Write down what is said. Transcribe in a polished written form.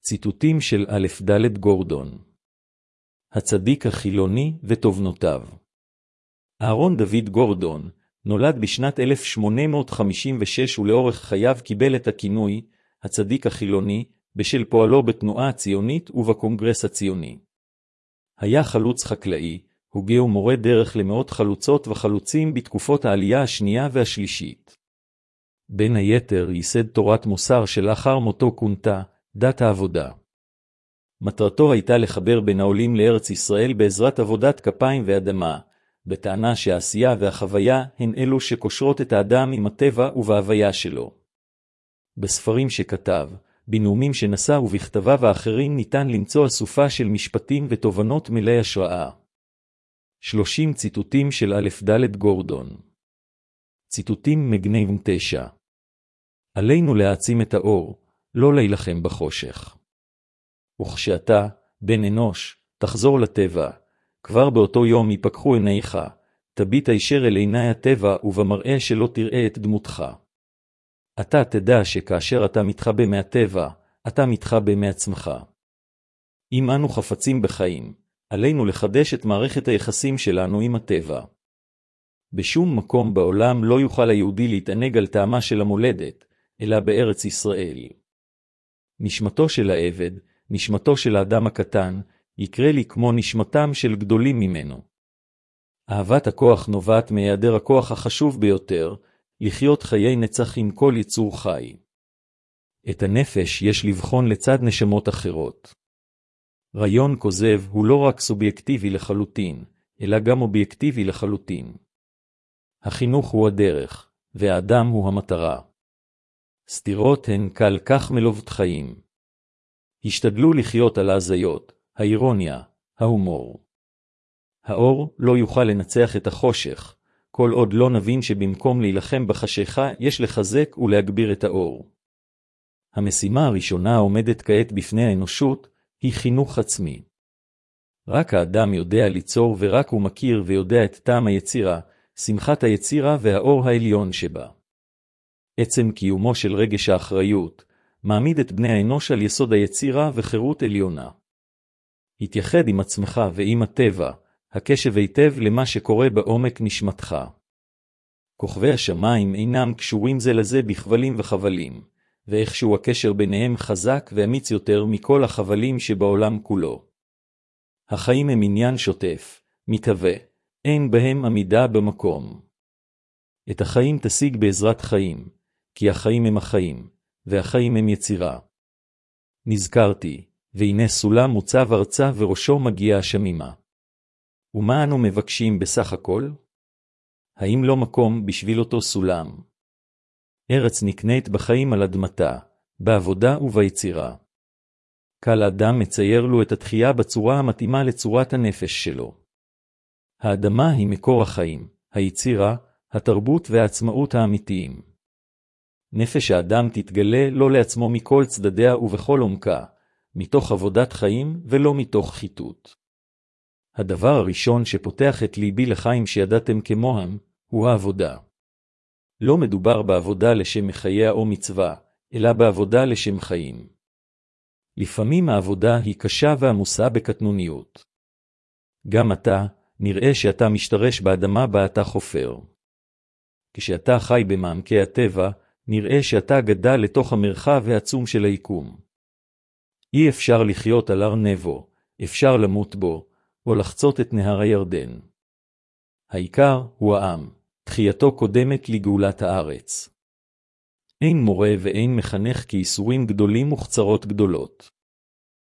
ציטוטים של א' ד' גורדון. הצדיק החילוני ותובנותיו. אהרון דוד גורדון נולד בשנת 1856 ולאורך חייו קיבל את הכינוי הצדיק החילוני בשל פועלו בתנועה הציונית ובקונגרס הציוני. היה חלוץ חקלאי, הוגה ומורה דרך למאות חלוצות וחלוצים בתקופות העלייה השנייה והשלישית. בין היתר ייסד תורת מוסר שלאחר מותו כונתה דת העבודה. מטרתו הייתה לחבר בין העולים לארץ ישראל בעזרת עבודת כפיים ואדמה, בטענה שהעשייה והחוויה הן אלו שקושרות את האדם עם הטבע ובהוויה שלו. בספרים שכתב, בנאומים שנשא ובכתביו האחרים ניתן למצוא אסופה של משפטים ותובנות מלאי השראה. 30 ציטוטים של א' ד' גורדון. ציטוטים מגניב 9. עלינו להעצים את האור, לא להילחם בחושך. וכשאתה, בן אנוש, תחזור לטבע, כבר באותו יום ייפקחו עיניך, תביט הישר אל עיני הטבע ובמראה שלא תראה את דמותך. אתה תדע שכאשר אתה מתחבא מהטבע, אתה מתחבא מעצמך. אם אנו חפצים בחיים, עלינו לחדש את מערכת היחסים שלנו עם הטבע. בשום מקום בעולם לא יוכל היהודי להתענג על טעמה של המולדת, אלא בארץ ישראל. נשמתו של העבד, נשמתו של האדם הקטן, יקרה לי כמו נשמתם של גדולים ממנו. אהבת הכוח נובעת מהיעדר הכוח החשוב ביותר, לחיות חיי נצח עם כל יצור חי. את הנפש יש לבחון לצד נשמות אחרות. רעיון כוזב הוא לא רק סובייקטיבי לחלוטין, אלא גם אובייקטיבי לחלוטין. החינוך הוא הדרך, והאדם הוא המטרה. סתירות הן קל כך מלוות חיים. השתדלו לחיות על ההזיות, האירוניה, ההומור. האור לא יוכל לנצח את החושך, כל עוד לא נבין שבמקום להילחם בחשיכה יש לחזק ולהגביר את האור. המשימה הראשונה העומדת כעת בפני האנושות היא חינוך עצמי. רק האדם יודע ליצור ורק הוא מכיר ויודע את טעם היצירה, שמחת היצירה והאור העליון שבה. עצם קיומו של רגש האחריות, מעמיד את בני האנוש על יסוד היצירה וחירות עליונה. התייחד עם עצמך ועם הטבע, הקשב היטב למה שקורה בעומק נשמתך. כוכבי השמיים אינם קשורים זה לזה בכבלים וחבלים, ואיכשהו הקשר ביניהם חזק ואמיץ יותר מכל החבלים שבעולם כולו. החיים הם עניין שוטף, מתהווה, אין בהם עמידה במקום. את החיים תשיג בעזרת חיים, כי החיים הם החיים, והחיים הם יצירה. נזכרתי, והנה סולם מוצב ארצה וראשו מגיע השמימה. ומה אנו מבקשים בסך הכל? האם לא מקום בשביל אותו סולם? ארץ נקנית בחיים על אדמתה, בעבודה וביצירה. כל אדם מצייר לו את התחייה בצורה המתאימה לצורת הנפש שלו. האדמה היא מקור החיים, היצירה, התרבות והעצמאות האמיתיים. נפש האדם תתגלה לא לעצמו מכל צדדיה ובכל עומקה, מתוך עבודת חיים ולא מתוך חיתות. הדבר הראשון שפותח את ליבי לחיים שידעתם כמוהם, הוא העבודה. לא מדובר בעבודה לשם מחייה או מצווה, אלא בעבודה לשם חיים. לפעמים העבודה היא קשה ועמוסה בקטנוניות. גם אתה, נראה שאתה משתרש באדמה בה אתה חופר. כשאתה חי במעמקי הטבע, נראה שאתה גדל לתוך המרחב העצום של היקום. אי אפשר לחיות על הר נבו, אפשר למות בו, או לחצות את נהר הירדן. העיקר הוא העם, תחייתו קודמת לגאולת הארץ. אין מורה ואין מחנך כיסורים גדולים וחצרות גדולות.